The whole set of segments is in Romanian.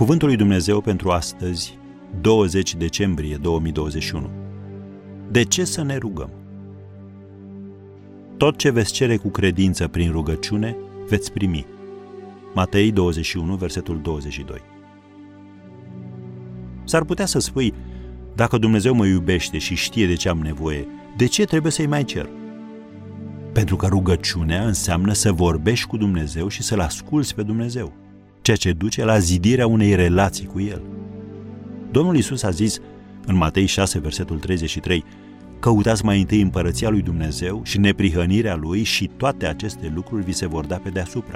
Cuvântul lui Dumnezeu pentru astăzi, 20 decembrie 2021. De ce să ne rugăm? Tot ce veți cere cu credință prin rugăciune, veți primi. Matei 21, versetul 22. S-ar putea să spui, dacă Dumnezeu mă iubește și știe de ce am nevoie, de ce trebuie să-i mai cer? Pentru că rugăciunea înseamnă să vorbești cu Dumnezeu și să-L asculți pe Dumnezeu, ceea ce duce la zidirea unei relații cu El. Domnul Iisus a zis în Matei 6, versetul 33, căutați mai întâi împărăția lui Dumnezeu și neprihănirea Lui și toate aceste lucruri vi se vor da pe deasupra.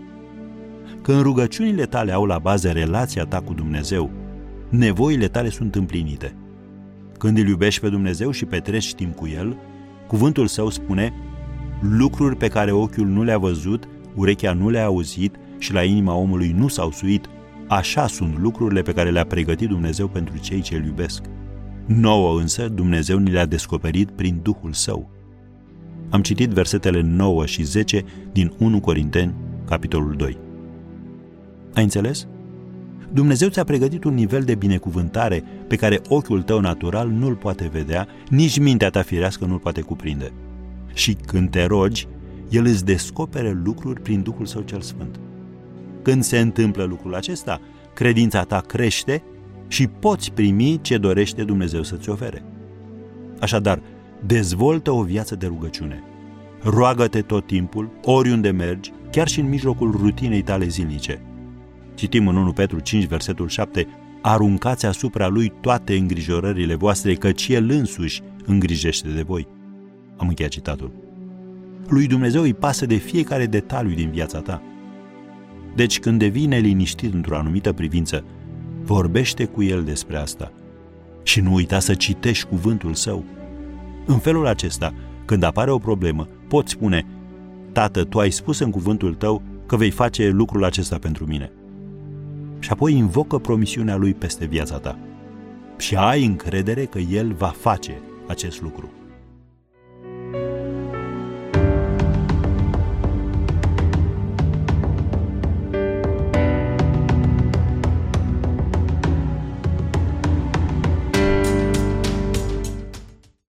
Când rugăciunile tale au la bază relația ta cu Dumnezeu, nevoile tale sunt împlinite. Când îl iubești pe Dumnezeu și petreci timp cu El, cuvântul Său spune, lucruri pe care ochiul nu le-a văzut, urechea nu le-a auzit și la inima omului nu s-au suit, așa sunt lucrurile pe care le-a pregătit Dumnezeu pentru cei ce îl iubesc. Nouă însă Dumnezeu ni le-a descoperit prin Duhul Său. Am citit versetele 9 și 10 din 1 Corinteni, capitolul 2. Ai înțeles? Dumnezeu ți-a pregătit un nivel de binecuvântare pe care ochiul tău natural nu-l poate vedea, nici mintea ta firească nu-l poate cuprinde. Și când te rogi, El îți descopere lucruri prin Duhul Său cel Sfânt. Când se întâmplă lucrul acesta, credința ta crește și poți primi ce dorește Dumnezeu să-ți ofere. Așadar, dezvoltă o viață de rugăciune. Roagă-te tot timpul, oriunde mergi, chiar și în mijlocul rutinei tale zilnice. Citim în 1 Petru 5, versetul 7, aruncați asupra Lui toate îngrijorările voastre, căci El însuși îngrijește de voi. Am încheiat citatul. Lui Dumnezeu îi pasă de fiecare detaliu din viața ta. Deci când devii neliniștit într-o anumită privință, vorbește cu El despre asta și nu uita să citești cuvântul Său. În felul acesta, când apare o problemă, poți spune, Tată, Tu ai spus în cuvântul Tău că vei face lucrul acesta pentru mine. Și apoi invocă promisiunea Lui peste viața ta. Și ai încredere că El va face acest lucru.